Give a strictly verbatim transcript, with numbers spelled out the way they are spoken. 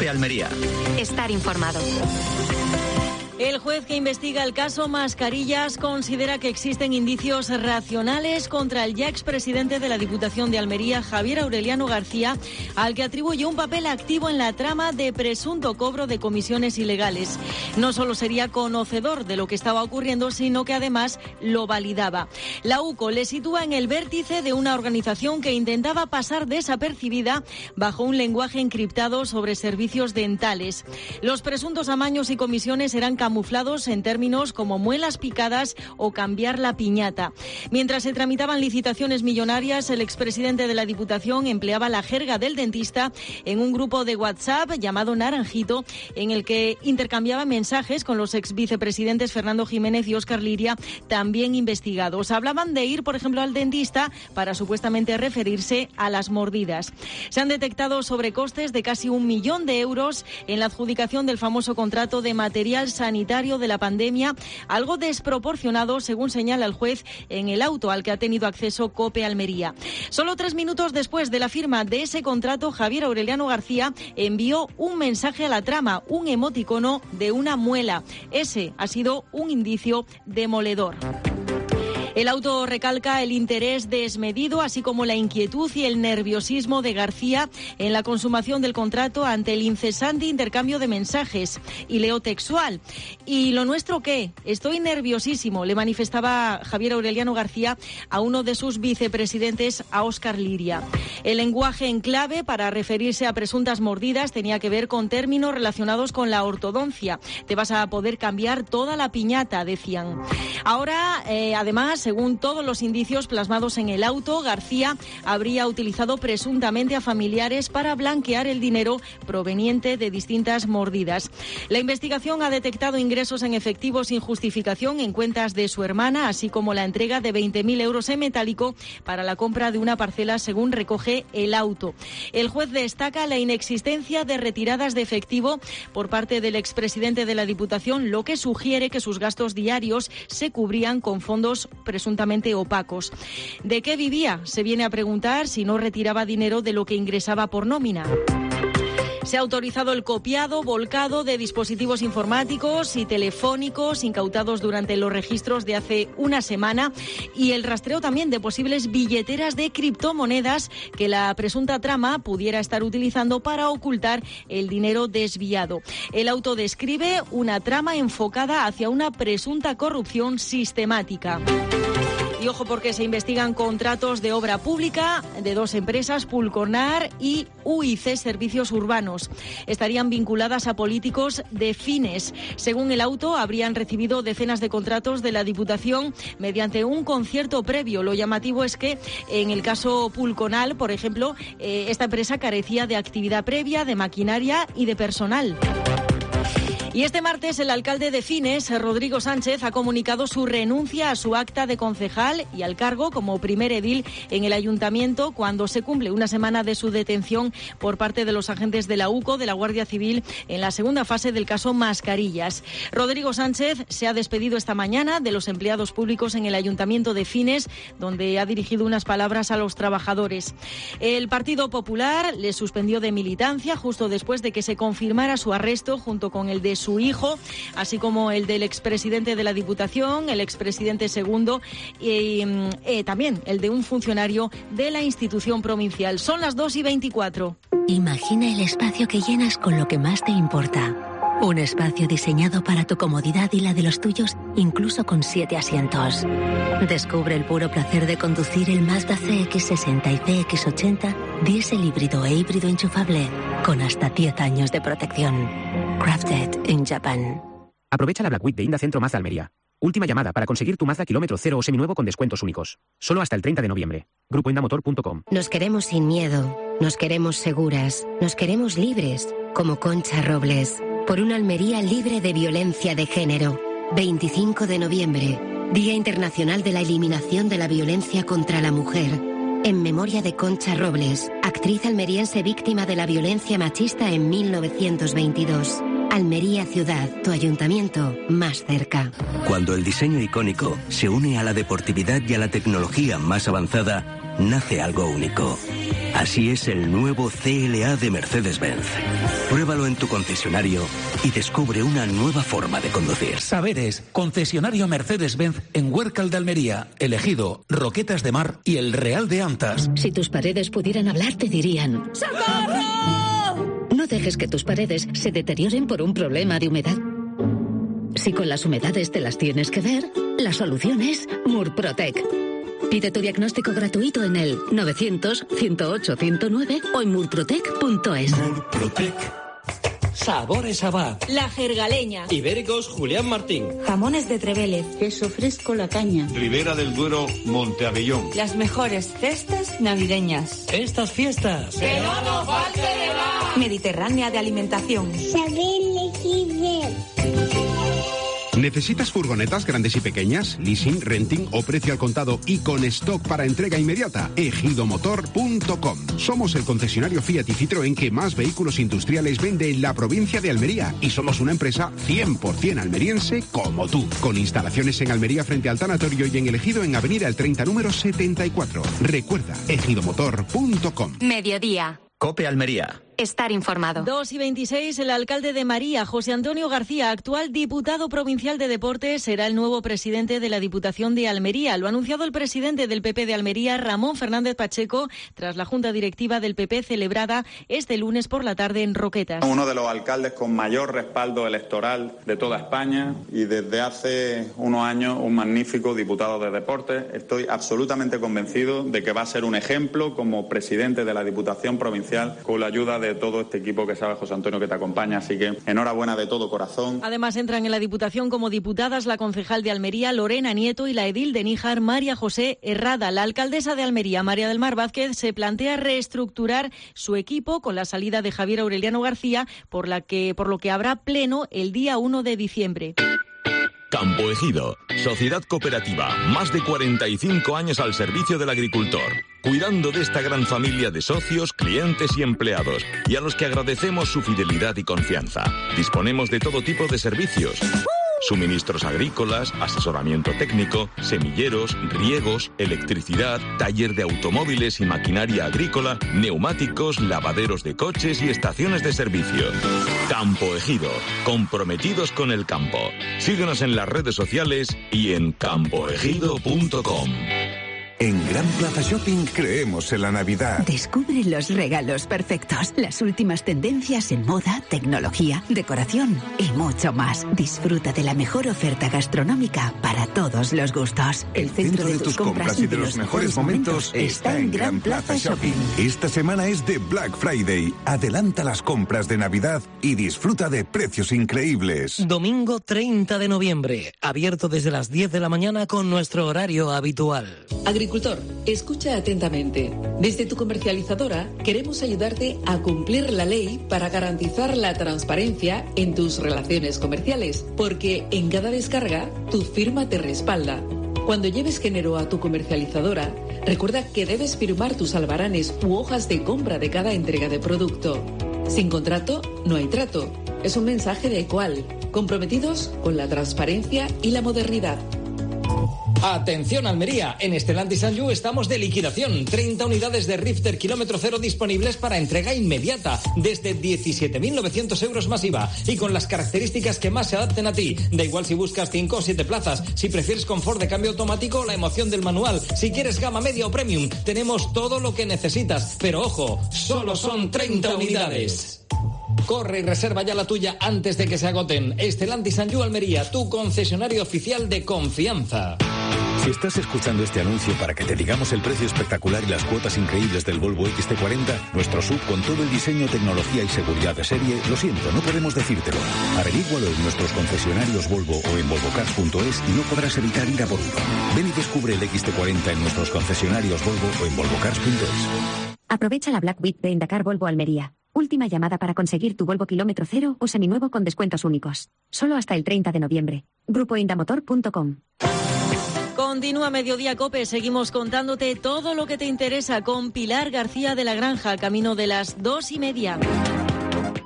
COPE Almería. Estar informado. El juez que investiga el caso Mascarillas considera que existen indicios racionales contra el ya expresidente de la Diputación de Almería, Javier Aureliano García, al que atribuye un papel activo en la trama de presunto cobro de comisiones ilegales. No solo sería conocedor de lo que estaba ocurriendo, sino que además lo validaba. La UCO le sitúa en el vértice de una organización que intentaba pasar desapercibida bajo un lenguaje encriptado sobre servicios dentales. Los presuntos amaños y comisiones eran camuflados en términos como muelas picadas o cambiar la piñata. Mientras se tramitaban licitaciones millonarias, el expresidente de la Diputación empleaba la jerga del dentista en un grupo de WhatsApp llamado Naranjito, en el que intercambiaba mensajes con los ex vicepresidentes Fernando Jiménez y Óscar Liria, también investigados. Hablaban de ir, por ejemplo, al dentista para supuestamente referirse a las mordidas. Se han detectado sobrecostes de casi un millón de euros en la adjudicación del famoso contrato de material sanitario de la pandemia, algo desproporcionado, según señala el juez, en el auto al que ha tenido acceso COPE Almería. Solo tres minutos después de la firma de ese contrato, Javier Aureliano García envió un mensaje a la trama, un emoticono de una muela. Ese ha sido un indicio demoledor. El auto recalca el interés desmedido, así como la inquietud y el nerviosismo de García en la consumación del contrato ante el incesante intercambio de mensajes. Y leo textual. ¿Y lo nuestro qué? Estoy nerviosísimo, le manifestaba Javier Aureliano García a uno de sus vicepresidentes, a Óscar Liria. El lenguaje en clave para referirse a presuntas mordidas tenía que ver con términos relacionados con la ortodoncia. Te vas a poder cambiar toda la piñata, decían. Ahora, eh, además, según todos los indicios plasmados en el auto, García habría utilizado presuntamente a familiares para blanquear el dinero proveniente de distintas mordidas. La investigación ha detectado ingresos en efectivo sin justificación en cuentas de su hermana, así como la entrega de veinte mil euros en metálico para la compra de una parcela, según recoge el auto. El juez destaca la inexistencia de retiradas de efectivo por parte del expresidente de la Diputación, lo que sugiere que sus gastos diarios se cubrían con fondos presuntamente opacos. ¿De qué vivía? Se viene a preguntar si no retiraba dinero de lo que ingresaba por nómina. Se ha autorizado el copiado, volcado de dispositivos informáticos y telefónicos incautados durante los registros de hace una semana y el rastreo también de posibles billeteras de criptomonedas que la presunta trama pudiera estar utilizando para ocultar el dinero desviado. El auto describe una trama enfocada hacia una presunta corrupción sistemática. Y ojo, porque se investigan contratos de obra pública de dos empresas, Pulconar y U I C Servicios Urbanos. Estarían vinculadas a políticos de Fines. Según el auto, habrían recibido decenas de contratos de la Diputación mediante un concierto previo. Lo llamativo es que en el caso Pulconar, por ejemplo, eh, esta empresa carecía de actividad previa, de maquinaria y de personal. Y este martes el alcalde de Fines, Rodrigo Sánchez, ha comunicado su renuncia a su acta de concejal y al cargo como primer edil en el ayuntamiento cuando se cumple una semana de su detención por parte de los agentes de la UCO, de la Guardia Civil, en la segunda fase del caso Mascarillas. Rodrigo Sánchez se ha despedido esta mañana de los empleados públicos en el ayuntamiento de Fines, donde ha dirigido unas palabras a los trabajadores. El Partido Popular le suspendió de militancia justo después de que se confirmara su arresto junto con el de su hijo, así como el del expresidente de la Diputación, el expresidente segundo y eh, también el de un funcionario de la institución provincial. Son las dos y veinticuatro. Imagina el espacio que llenas con lo que más te importa. Un espacio diseñado para tu comodidad y la de los tuyos, incluso con siete asientos. Descubre el puro placer de conducir el Mazda C X sesenta y C X ochenta, diésel híbrido e híbrido enchufable, con hasta diez años de protección. Crafted in Japan. Aprovecha la Black Week de Inda Centro Mazda Almería. Última llamada para conseguir tu Mazda kilómetro cero o seminuevo con descuentos únicos. Solo hasta el treinta de noviembre. grupo indamotor punto com. Nos queremos sin miedo, nos queremos seguras, nos queremos libres, como Concha Robles. Por una Almería libre de violencia de género. veinticinco de noviembre, Día Internacional de la Eliminación de la Violencia contra la Mujer. En memoria de Concha Robles, actriz almeriense víctima de la violencia machista en mil novecientos veintidós. Almería Ciudad, tu ayuntamiento más cerca. Cuando el diseño icónico se une a la deportividad y a la tecnología más avanzada, nace algo único. Así es el nuevo C L A de Mercedes-Benz. Pruébalo en tu concesionario y descubre una nueva forma de conducir. Saberes, concesionario Mercedes-Benz en Huércal de Almería, El Ejido, Roquetas de Mar y El Real de Antas. Si tus paredes pudieran hablar, te dirían: ¡socorro! No dejes que tus paredes se deterioren por un problema de humedad. Si con las humedades te las tienes que ver, la solución es Murprotec. Pide tu diagnóstico gratuito en el novecientos, ciento ocho, ciento nueve o en murprotec punto es. Murprotec. Sabores Abad. La Jergaleña. Ibéricos Julián Martín. Jamones de Trevélez. Queso fresco La Caña. Ribera del Duero Monteabellón. Las mejores cestas navideñas. Estas fiestas. ¡Que no nos falte de nada! Mediterránea de alimentación. Saber elegir bien. ¿Necesitas furgonetas grandes y pequeñas, leasing, renting o precio al contado y con stock para entrega inmediata? ejido motor punto com. Somos el concesionario Fiat y Citroën que más vehículos industriales vende en la provincia de Almería y somos una empresa cien por ciento almeriense como tú, con instalaciones en Almería frente al tanatorio y en El Ejido en Avenida El treinta número setenta y cuatro. Recuerda, ejido motor punto com. Mediodía. COPE Almería. Estar informado. dos y veintiséis, el alcalde de María, José Antonio García, actual diputado provincial de Deportes, será el nuevo presidente de la Diputación de Almería. Lo ha anunciado el presidente del P P de Almería, Ramón Fernández Pacheco, tras la junta directiva del P P celebrada este lunes por la tarde en Roquetas. Uno de los alcaldes con mayor respaldo electoral de toda España y desde hace unos años un magnífico diputado de Deportes. Estoy absolutamente convencido de que va a ser un ejemplo como presidente de la Diputación provincial con la ayuda de de todo este equipo que sabe José Antonio que te acompaña, así que enhorabuena de todo corazón. Además entran en la Diputación como diputadas la concejal de Almería, Lorena Nieto, y la edil de Níjar, María José Herrada. La alcaldesa de Almería, María del Mar Vázquez, se plantea reestructurar su equipo con la salida de Javier Aureliano García, por la que por lo que habrá pleno el día uno de diciembre. Campo Ejido, sociedad cooperativa, más de cuarenta y cinco años al servicio del agricultor, cuidando de esta gran familia de socios, clientes y empleados, y a los que agradecemos su fidelidad y confianza. Disponemos de todo tipo de servicios: suministros agrícolas, asesoramiento técnico, semilleros, riegos, electricidad, taller de automóviles y maquinaria agrícola, neumáticos, lavaderos de coches y estaciones de servicio. Campo Ejido, comprometidos con el campo. Síguenos en las redes sociales y en campo ejido punto com. En Gran Plaza Shopping creemos en la Navidad. Descubre los regalos perfectos, las últimas tendencias en moda, tecnología, decoración y mucho más. Disfruta de la mejor oferta gastronómica para todos los gustos. El, El centro, centro de, de tus compras y de los mejores momentos está en Gran Plaza Shopping. Esta semana es de Black Friday. Adelanta las compras de Navidad y disfruta de precios increíbles. Domingo treinta de noviembre, abierto desde las diez de la mañana con nuestro horario habitual. Agricultor, escucha atentamente. Desde tu comercializadora queremos ayudarte a cumplir la ley para garantizar la transparencia en tus relaciones comerciales, porque en cada descarga tu firma te respalda. Cuando lleves género a tu comercializadora, recuerda que debes firmar tus albaranes u hojas de compra de cada entrega de producto. Sin contrato, no hay trato. Es un mensaje de Equal, comprometidos con la transparencia y la modernidad. Atención Almería, en Stellantis and You estamos de liquidación. treinta unidades de Rifter kilómetro cero disponibles para entrega inmediata, desde diecisiete mil novecientos euros más I V A y con las características que más se adapten a ti. Da igual si buscas cinco o siete plazas, si prefieres confort de cambio automático o la emoción del manual, si quieres gama media o premium, tenemos todo lo que necesitas. Pero ojo, solo son treinta unidades. Corre y reserva ya la tuya antes de que se agoten. Stellantis and You Almería, tu concesionario oficial de confianza. Si estás escuchando este anuncio para que te digamos el precio espectacular y las cuotas increíbles del Volvo X C cuarenta, nuestro sub con todo el diseño, tecnología y seguridad de serie, lo siento, no podemos decírtelo. Averígualo en nuestros concesionarios Volvo o en volvo cars punto es y no podrás evitar ir a por uno. Ven y descubre el X C cuarenta en nuestros concesionarios Volvo o en volvo cars punto es. Aprovecha la Black Week de Indacar Volvo Almería. Última llamada para conseguir tu Volvo kilómetro cero o seminuevo con descuentos únicos. Solo hasta el treinta de noviembre. grupo indamotor punto com. Continúa Mediodía COPE, seguimos contándote todo lo que te interesa con Pilar García de la Granja, camino de las dos y media.